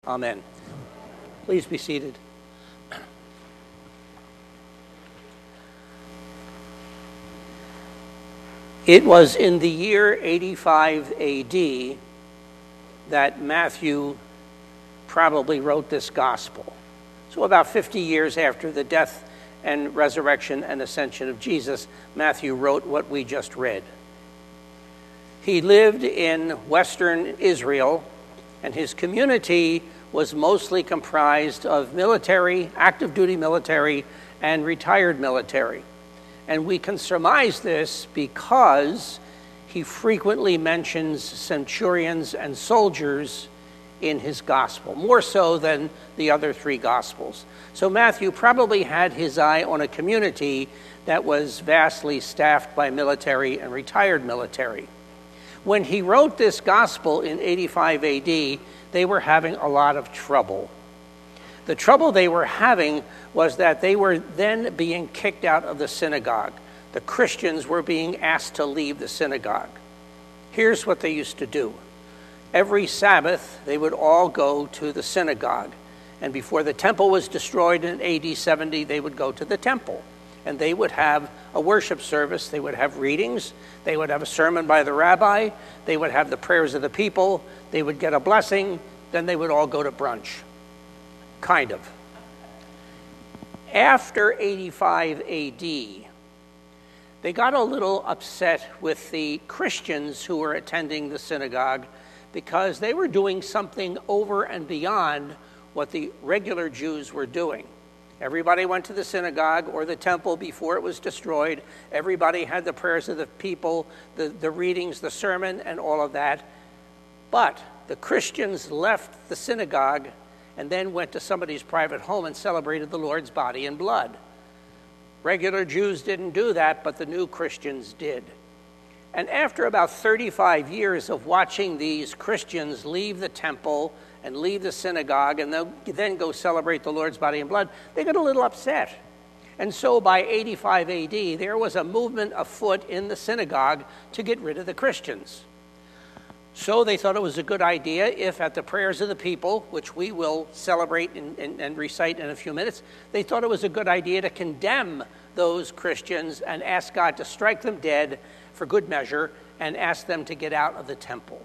Amen. Please be seated. It was in the year 85 AD that Matthew probably wrote this gospel. So about 50 years after the death and resurrection and ascension of Jesus, Matthew wrote what we just read. He lived in Western Israel, and his community was mostly comprised of military, active duty military, and retired military. And we can surmise this because he frequently mentions centurions and soldiers in his gospel, more so than the other three gospels. So Matthew probably had his eye on a community that was vastly staffed by military and retired military. When he wrote this gospel in 85 AD, they were having a lot of trouble. The trouble they were having was that they were then being kicked out of the synagogue. The Christians were being asked to leave the synagogue. Here's what they used to do. Every Sabbath, they would all go to the synagogue. And before the temple was destroyed in AD 70, they would go to the temple. And they would have a worship service. They would have readings. They would have a sermon by the rabbi. They would have the prayers of the people. They would get a blessing. Then they would all go to brunch. Kind of. After 85 AD, they got a little upset with the Christians who were attending the synagogue because they were doing something over and beyond what the regular Jews were doing. Everybody went to the synagogue or the temple before it was destroyed. Everybody had the prayers of the people, the readings, the sermon, and all of that. But the Christians left the synagogue and then went to somebody's private home and celebrated the Lord's body and blood. Regular Jews didn't do that, but the new Christians did. And after about 35 years of watching these Christians leave the temple and leave the synagogue and then go celebrate the Lord's body and blood, they got a little upset. And so by 85 AD, there was a movement afoot in the synagogue to get rid of the Christians. So they thought it was a good idea if at the prayers of the people, which we will celebrate and recite in a few minutes, they thought it was a good idea to condemn those Christians and ask God to strike them dead for good measure and ask them to get out of the temple.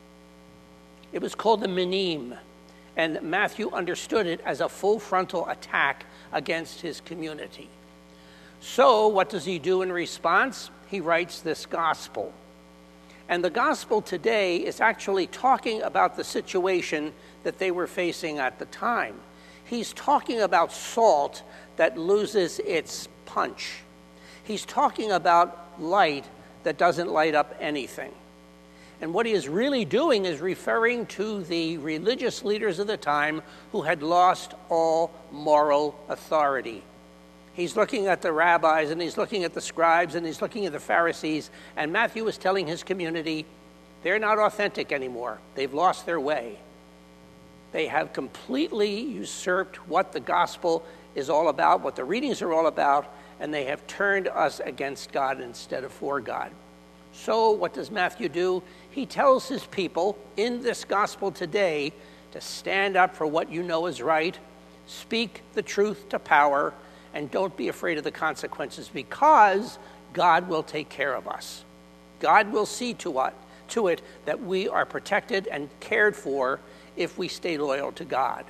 It was called the Minim, and Matthew understood it as a full frontal attack against his community. So what does he do in response? He writes this gospel. And the gospel today is actually talking about the situation that they were facing at the time. He's talking about salt that loses its punch. He's talking about light that doesn't light up anything. And what he is really doing is referring to the religious leaders of the time who had lost all moral authority. He's looking at the rabbis, and he's looking at the scribes, and he's looking at the Pharisees, and Matthew is telling his community, they're not authentic anymore. They've lost their way. They have completely usurped what the gospel is all about, what the readings are all about, and they have turned us against God instead of for God. So what does Matthew do? He tells his people in this gospel today to stand up for what you know is right, speak the truth to power, and don't be afraid of the consequences because God will take care of us. God will see to it that we are protected and cared for if we stay loyal to God.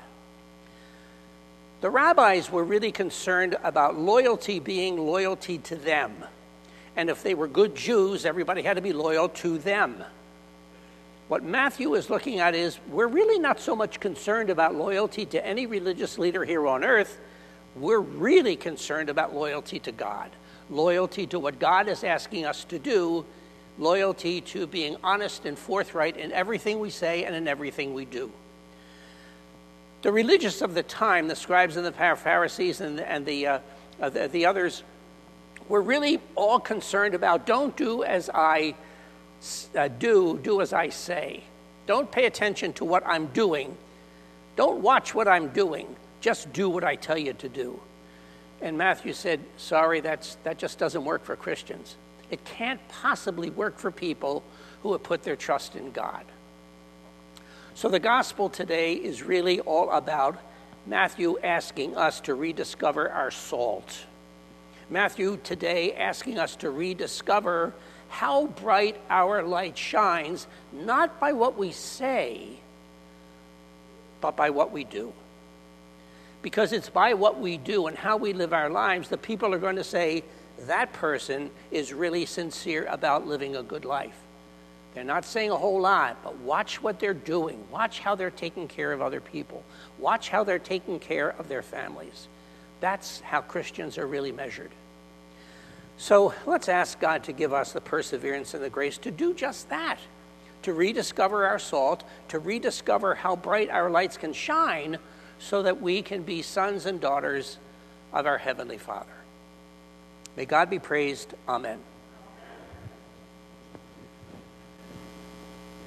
The rabbis were really concerned about loyalty being loyalty to them. And if they were good Jews, everybody had to be loyal to them. What Matthew is looking at is we're really not so much concerned about loyalty to any religious leader here on earth. We're really concerned about loyalty to God, loyalty to what God is asking us to do, loyalty to being honest and forthright in everything we say and in everything we do. The religious of the time, the scribes and the Pharisees and the others, were really all concerned about don't do as I do as I say. Don't pay attention to what I'm doing. Don't watch what I'm doing. Just do what I tell you to do. And Matthew said, sorry, that just doesn't work for Christians. It can't possibly work for people who have put their trust in God. So the gospel today is really all about Matthew asking us to rediscover our salt. Matthew today asking us to rediscover how bright our light shines, not by what we say, but by what we do. Because it's by what we do and how we live our lives that people are going to say, that person is really sincere about living a good life. They're not saying a whole lot, but watch what they're doing. Watch how they're taking care of other people. Watch how they're taking care of their families. That's how Christians are really measured. So let's ask God to give us the perseverance and the grace to do just that, to rediscover our salt, to rediscover how bright our lights can shine so that we can be sons and daughters of our Heavenly Father. May God be praised. Amen.